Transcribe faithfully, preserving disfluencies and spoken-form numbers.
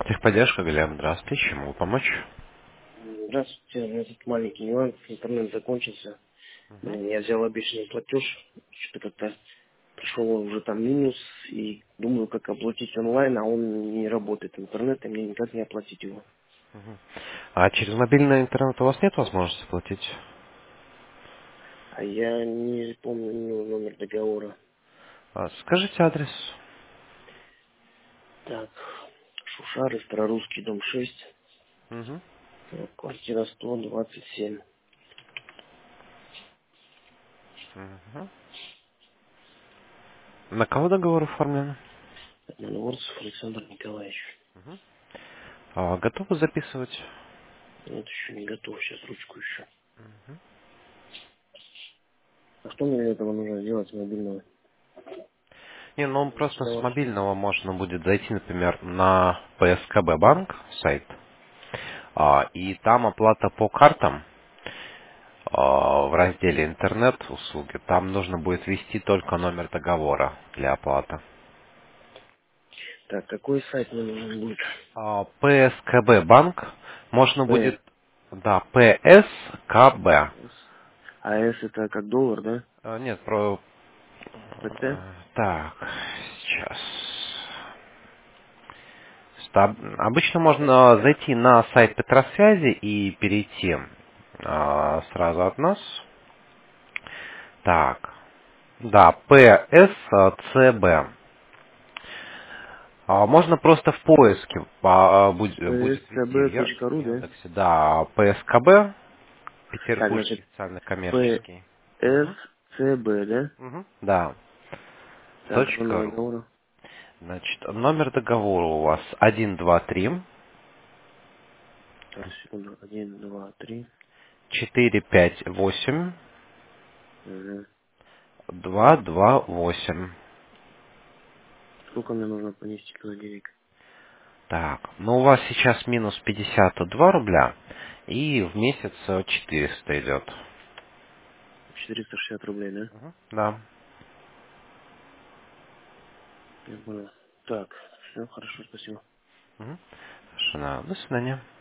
Техподдержка, Глеб, здравствуйте, чем могу помочь? Здравствуйте, у меня тут маленький нюанс, интернет закончился. Блин, я взял обещанный платеж, что-то как-то пришел уже там минус, и думаю, как оплатить онлайн, а он не работает интернет, и мне никак не оплатить его. А через мобильный интернет у вас нет возможности платить? А я не помню ну, номер договора. А, скажите адрес. Так, Шушары, Старорусский, дом шесть, Мгм. э, квартира сто двадцать семь. Мгм. На кого договор оформлен? Новорцев Александр Николаевич. А, готовы записывать? Нет, еще не готов, сейчас ручку еще. А что мне для этого нужно делать с мобильного? Не, ну просто На с ваш... мобильного можно будет зайти, например, на П С К Б банк сайт, а, и там оплата по картам а, в разделе интернет услуги. Там нужно будет ввести только номер договора для оплаты. Так, какой сайт мне нужен будет? А, П С К Б банк можно П. будет, да, П С К Б. С. А С это как доллар, да? А, нет, про... П Т? э, Так, сейчас. Ста- Обычно можно зайти на сайт Петросвязи и перейти а, сразу от нас. Так, да, П С Ц Б. А, Можно просто в поиске а, а, будь- будет вести в Ян- в pscb.ru, да? Яндексе, да, П С К Б, Так, Петербургский значит, социально-коммерческий. Мгм. псцб, да? Мгм. Да. Так, номер Точка ру. договора. Значит, номер договора у вас один два три Так, секунду. Один, два, три. четыре пять восемь Угу. два два восемь. Сколько мне нужно понести туда денег? Так, ну у вас сейчас минус пятьдесят два рубля, и в месяц э, четыреста идет. четыреста шестьдесят рублей, да? Мгм. Да. Я понял. Так, все, хорошо, спасибо. Мгм. Хорошо, на- до свидания.